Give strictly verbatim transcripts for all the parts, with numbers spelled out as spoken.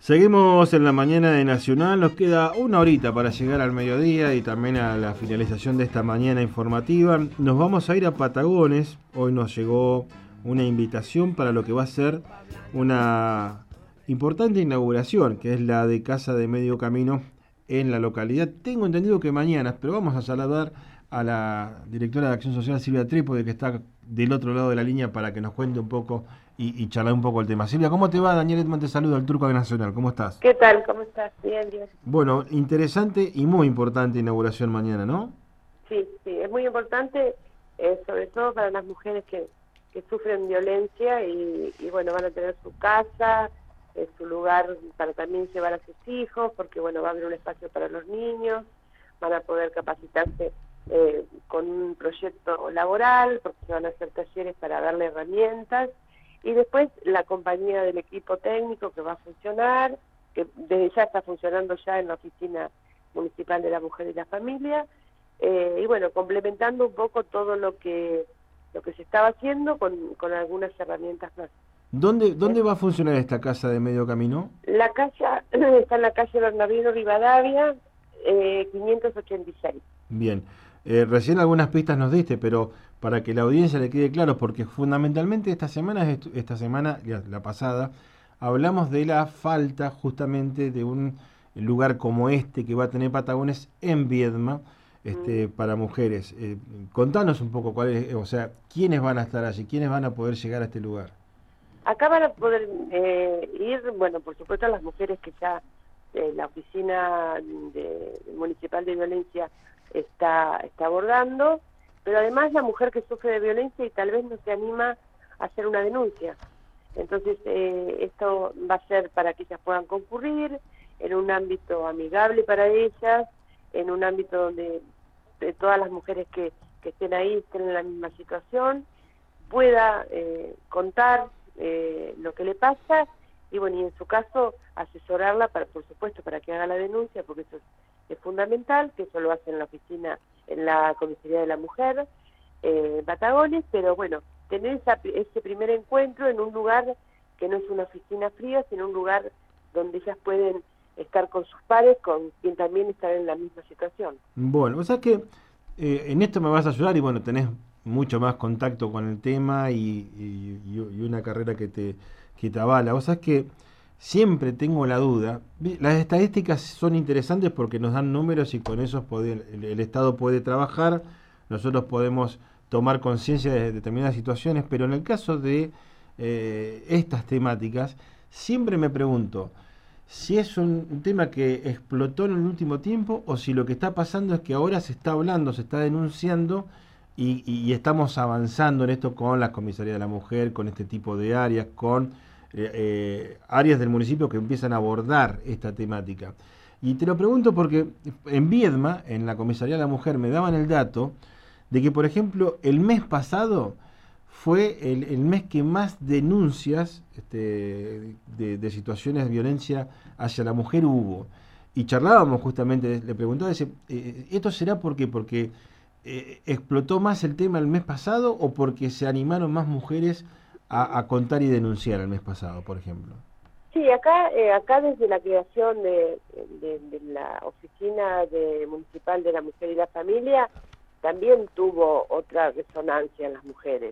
Seguimos en la mañana de Nacional, nos queda una horita para llegar al mediodía y también a la finalización de esta mañana informativa. Nos vamos a ir a Patagones, hoy nos llegó una invitación para lo que va a ser una importante inauguración, que es la de Casa de Medio Camino en la localidad. Tengo entendido que mañana, pero vamos a saludar a la directora de Acción Social, Silvia Trípode, que está del otro lado de la línea para que nos cuente un poco y, y charlar un poco el tema. Silvia, ¿cómo te va? Daniel Edman te saluda, el Turco de Nacional. ¿Cómo estás? ¿Qué tal? ¿Cómo estás? Bien, bien. Bueno, interesante y muy importante inauguración mañana, ¿no? Sí, sí, es muy importante, eh, sobre todo para las mujeres que, que sufren violencia y, y, bueno, van a tener su casa, eh, su lugar para también llevar a sus hijos, porque, bueno, va a haber un espacio para los niños, van a poder capacitarse eh, con un proyecto laboral, porque se van a hacer talleres para darle herramientas, y después la compañía del equipo técnico que va a funcionar, que desde ya está funcionando ya en la Oficina Municipal de la Mujer y la Familia, eh, y bueno, complementando un poco todo lo que lo que se estaba haciendo con, con algunas herramientas más. ¿Dónde, ¿Eh? dónde va a funcionar esta Casa de Medio Camino? La calle está en la calle Bernardino Rivadavia, eh, quinientos ochenta y seis. Bien, eh, recién algunas pistas nos diste, pero para que la audiencia le quede claro, porque fundamentalmente esta semana, esta semana, la la pasada, hablamos de la falta justamente de un lugar como este que va a tener Patagones en Viedma, Mm. este, para mujeres. Eh, contanos un poco cuál es, o sea, quiénes van a estar allí, quiénes van a poder llegar a este lugar. Acá van a poder eh, ir, bueno, por supuesto las mujeres que ya eh, la oficina de, municipal de violencia está, está abordando, pero además la mujer que sufre de violencia y tal vez no se anima a hacer una denuncia. Entonces eh, esto va a ser para que ellas puedan concurrir en un ámbito amigable para ellas, en un ámbito donde de todas las mujeres que, que estén ahí estén en la misma situación, pueda eh, contar eh, lo que le pasa y bueno, y en su caso asesorarla, para, por supuesto, para que haga la denuncia, porque eso es, es fundamental, que eso lo hace en la oficina, en la Comisaría de la Mujer, eh, Patagones, pero bueno, tener esa, ese primer encuentro en un lugar que no es una oficina fría, sino un lugar donde ellas pueden estar con sus pares, con quien también está en la misma situación. Bueno, o sea que eh, en esto me vas a ayudar y bueno, tenés mucho más contacto con el tema y, y- y una carrera que te, que te avala. O sea que siempre tengo la duda. Vi- Las estadísticas son interesantes porque nos dan números y con esos puede- el, el Estado puede trabajar, nosotros podemos tomar conciencia de determinadas situaciones, pero en el caso de eh, estas temáticas, siempre me pregunto si es un tema que explotó en el último tiempo o si lo que está pasando es que ahora se está hablando, se está denunciando y, y- y estamos avanzando en esto con la Comisaría de la Mujer, con este tipo de áreas, con eh, eh, áreas del municipio que empiezan a abordar esta temática. Y te lo pregunto porque en Viedma, en la Comisaría de la Mujer, me daban el dato de que, por ejemplo, el mes pasado fue el, el mes que más denuncias este, de, de situaciones de violencia hacia la mujer hubo. Y charlábamos justamente, le preguntaba, dice, eh, ¿esto será por qué? Porque eh, explotó más el tema el mes pasado o porque se animaron más mujeres a, a contar y denunciar el mes pasado, por ejemplo. Sí, acá eh, acá desde la creación de, de, de la Oficina de Municipal de la Mujer y la Familia también tuvo otra resonancia en las mujeres,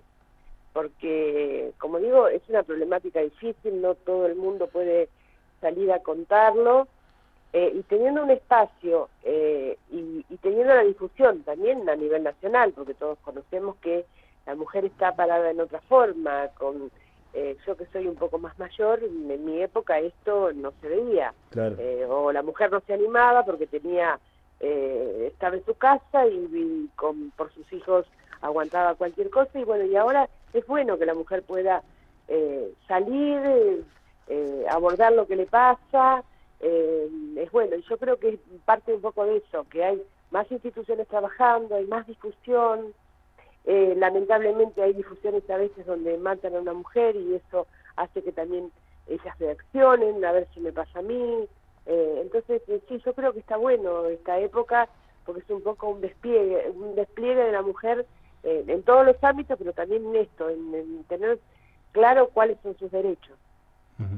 porque, como digo, es una problemática difícil, no todo el mundo puede salir a contarlo, eh, y teniendo un espacio eh, y, y teniendo la difusión también a nivel nacional, porque todos conocemos que la mujer está parada en otra forma, con eh, yo que soy un poco más mayor, en mi época esto no se veía, Claro. eh, o la mujer no se animaba porque tenía eh, estaba en su casa y, y con, por sus hijos aguantaba cualquier cosa, y bueno, y ahora es bueno que la mujer pueda eh, salir, eh, eh, abordar lo que le pasa, eh, es bueno, y yo creo que parte un poco de eso, que hay más instituciones trabajando, hay más discusión, eh, lamentablemente hay difusiones a veces donde matan a una mujer y eso hace que también ellas reaccionen, a ver si me pasa a mí, eh, entonces eh, sí, yo creo que está bueno esta época porque es un poco un despliegue, un despliegue de la mujer eh, en todos los ámbitos, pero también en esto, en, en tener claro cuáles son sus derechos. Ujú.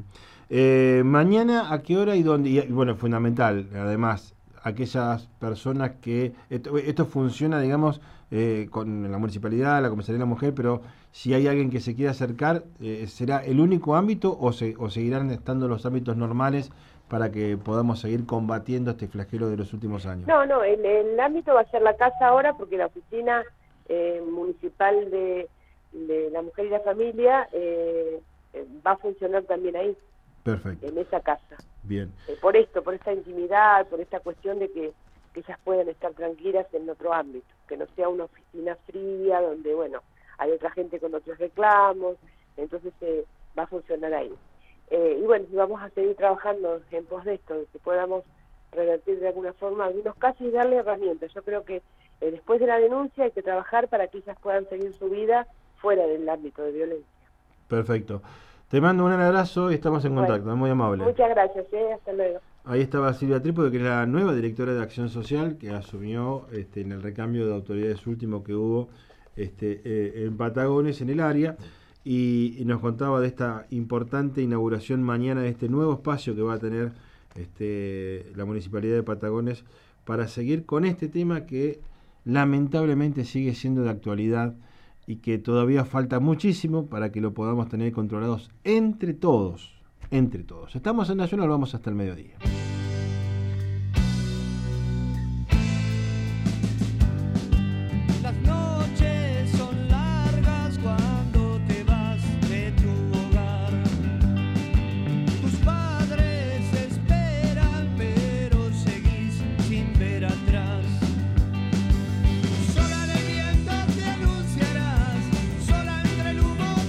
Eh, mañana, ¿a qué hora y dónde? Y, y bueno, fundamental, además, aquellas personas que... Esto, esto funciona, digamos, eh, con la municipalidad, la Comisaría de la Mujer, pero si hay alguien que se quiera acercar, eh, ¿será el único ámbito o, se, o seguirán estando los ámbitos normales para que podamos seguir combatiendo este flagelo de los últimos años? No, no, el, el ámbito va a ser la casa ahora porque la oficina eh, municipal de, de la mujer y la familia eh, va a funcionar también ahí. Perfecto. En esa casa. Bien. Eh, por esto, por esta intimidad, por esta cuestión de que, que ellas puedan estar tranquilas en otro ámbito, que no sea una oficina fría donde, bueno, hay otra gente con otros reclamos, entonces eh, va a funcionar ahí. Eh, y bueno, vamos a seguir trabajando en pos de esto, de que podamos revertir de alguna forma algunos casos y darle herramientas. Yo creo que eh, después de la denuncia hay que trabajar para que ellas puedan seguir su vida fuera del ámbito de violencia. Perfecto. Te mando un abrazo y estamos en contacto, Bueno, muy amable. Muchas gracias, ¿eh? Hasta luego. Ahí estaba Silvia Trípode, que es la nueva directora de Acción Social, que asumió este, en el recambio de autoridades último que hubo este, eh, en Patagones, en el área, y, y nos contaba de esta importante inauguración mañana de este nuevo espacio que va a tener este, la Municipalidad de Patagones para seguir con este tema que lamentablemente sigue siendo de actualidad y que todavía falta muchísimo para que lo podamos tener controlados entre todos, entre todos. Estamos en Nacional, vamos hasta el mediodía.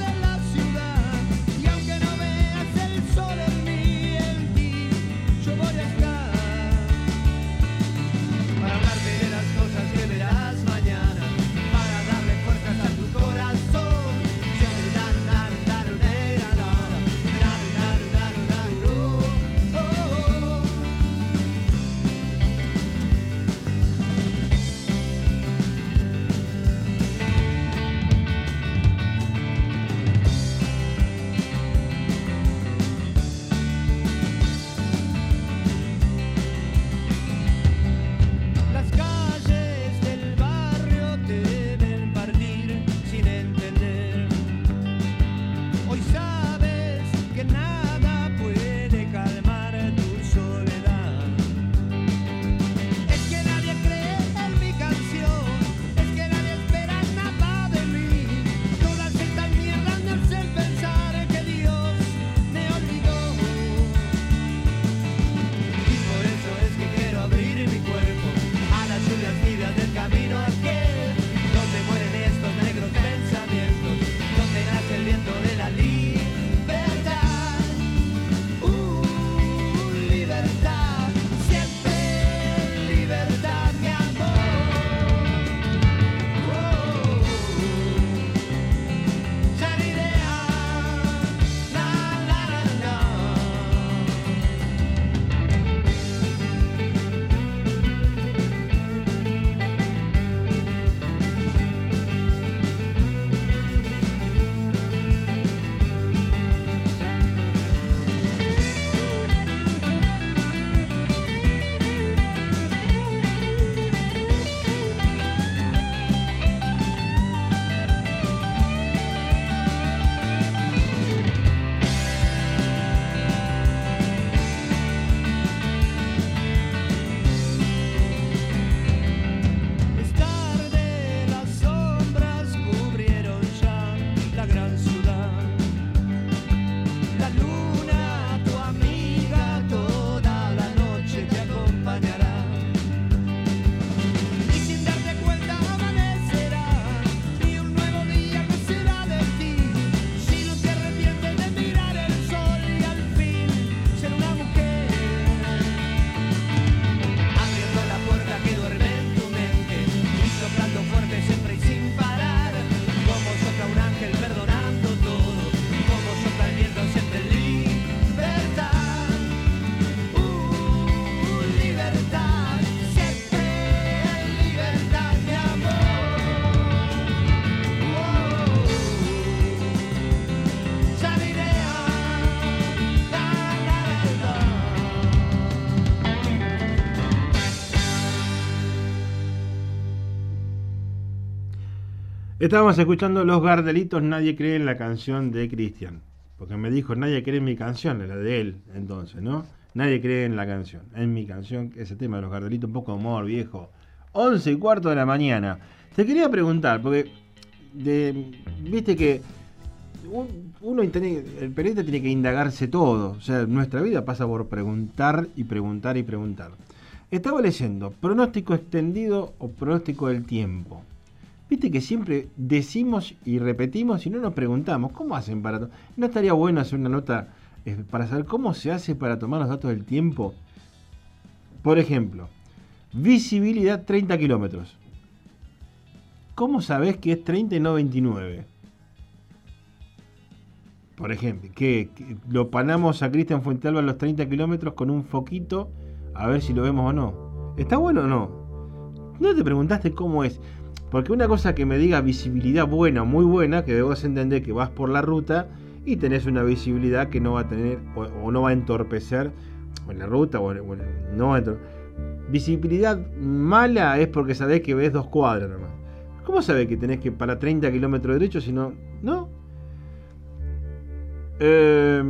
Yo voy Estábamos escuchando Los Gardelitos, Nadie cree en la canción de Cristian. Porque me dijo, nadie cree en mi canción, la de él, entonces, ¿no? Nadie cree en la canción, en mi canción, ese tema de Los Gardelitos, un poco de humor, viejo. Once y cuarto de la mañana. Te quería preguntar, porque de, viste que uno tiene, el periodista tiene que indagarse todo. O sea, nuestra vida pasa por preguntar y preguntar y preguntar. Estaba leyendo pronóstico extendido o pronóstico del tiempo. Viste que siempre decimos y repetimos y no nos preguntamos cómo hacen para... To- ¿No estaría bueno hacer una nota eh, para saber cómo se hace para tomar los datos del tiempo? Por ejemplo, visibilidad treinta kilómetros. ¿Cómo sabés que es treinta y no veintinueve? Por ejemplo, que, que lo panamos a Cristian Fuentealba a los treinta kilómetros con un foquito a ver si lo vemos o no. ¿Está bueno o no? ¿No te preguntaste cómo es? Porque una cosa que me diga visibilidad buena, muy buena, que debes entender que vas por la ruta y tenés una visibilidad que no va a tener o, o no va a entorpecer en la ruta o, o no va a entorpecer. Visibilidad mala es porque sabés que ves dos cuadras nomás. ¿Cómo sabés que tenés que para treinta kilómetros derechos si no? ¿No? Eh,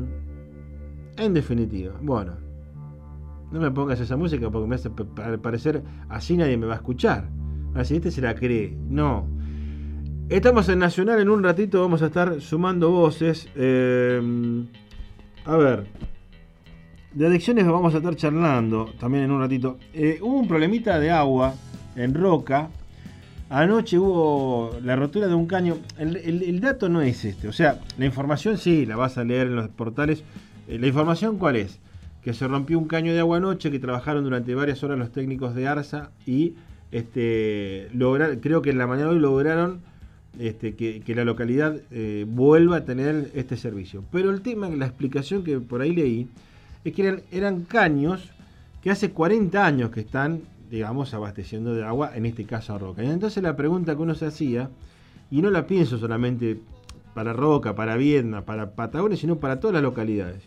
en definitiva, bueno, no me pongas esa música porque me hace parecer así nadie me va a escuchar. Así este se la cree. No. Estamos en Nacional, en un ratito vamos a estar sumando voces. Eh, a ver. De adicciones vamos a estar charlando también en un ratito. Eh, hubo un problemita de agua en Roca. Anoche hubo la rotura de un caño. El, el, el dato no es este. O sea, la información sí, la vas a leer en los portales. Eh, ¿La información cuál es? Que se rompió un caño de agua anoche, que trabajaron durante varias horas los técnicos de ARSA y este, lograr, creo que en la mañana de hoy lograron este, que, que la localidad eh, vuelva a tener este servicio. Pero el tema, la explicación que por ahí leí, es que eran, eran caños que hace cuarenta años que están, digamos, abasteciendo de agua, en este caso a Roca. Y entonces la pregunta que uno se hacía, y no la pienso solamente para Roca, para Viedma, para Patagones, sino para todas las localidades.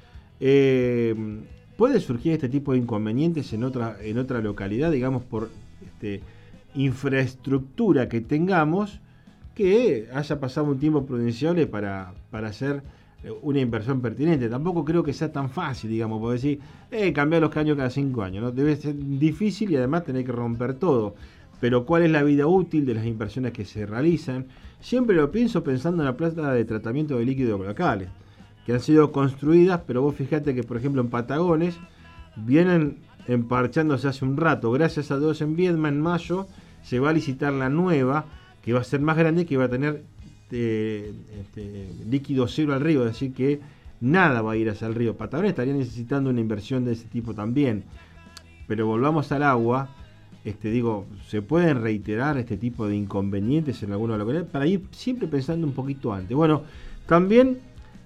Eh, ¿Puede surgir este tipo de inconvenientes en otra, en otra localidad, digamos, por este, infraestructura que tengamos, que haya pasado un tiempo prudencial para, para hacer una inversión pertinente? Tampoco creo que sea tan fácil, digamos, por decir, eh, cambiar los caños cada cinco años, ¿no? Debe ser difícil y además tener que romper todo. Pero ¿cuál es la vida útil de las inversiones que se realizan? Siempre lo pienso pensando en la planta de tratamiento de líquidos locales, que han sido construidas, pero vos fijate que, por ejemplo, en Patagones vienen emparchándose hace un rato. Gracias a Dios en Viedma, en mayo, se va a licitar la nueva, que va a ser más grande, que va a tener eh, este, líquido cero al río, es decir, que nada va a ir hacia el río. Patagones estaría necesitando una inversión de ese tipo también. Pero volvamos al agua. Este, digo, se pueden reiterar este tipo de inconvenientes en alguna localidad para ir siempre pensando un poquito antes. Bueno, también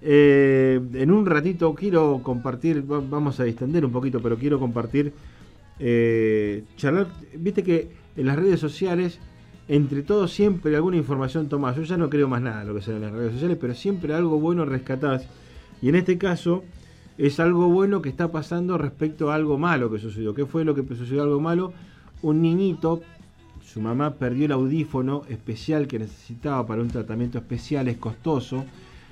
eh, en un ratito quiero compartir, vamos a distender un poquito, pero quiero compartir, eh, charlar. Viste que en las redes sociales, entre todos siempre alguna información tomás. Yo ya no creo más nada de lo que sale en las redes sociales, pero siempre algo bueno rescatás. Y en este caso es algo bueno que está pasando respecto a algo malo que sucedió. ¿Qué fue lo que sucedió? Algo malo. Un niñito, su mamá perdió el audífono especial que necesitaba para un tratamiento especial, es costoso,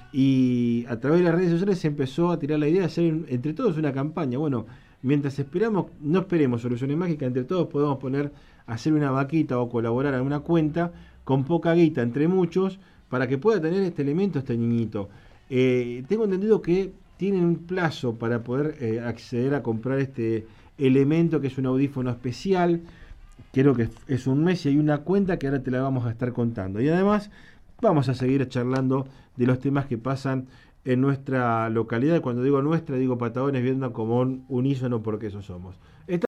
y a través de las redes sociales se empezó a tirar la idea de hacer entre todos una campaña. Bueno, mientras esperamos, no esperemos soluciones mágicas, entre todos podemos poner, hacer una vaquita o colaborar en una cuenta con poca guita entre muchos para que pueda tener este elemento este niñito. Eh, tengo entendido que tienen un plazo para poder eh, acceder a comprar este elemento que es un audífono especial. Creo que es un mes y hay una cuenta que ahora te la vamos a estar contando. Y además vamos a seguir charlando de los temas que pasan en nuestra localidad. Cuando digo nuestra, digo Patagones, Viedma como un unísono porque eso somos.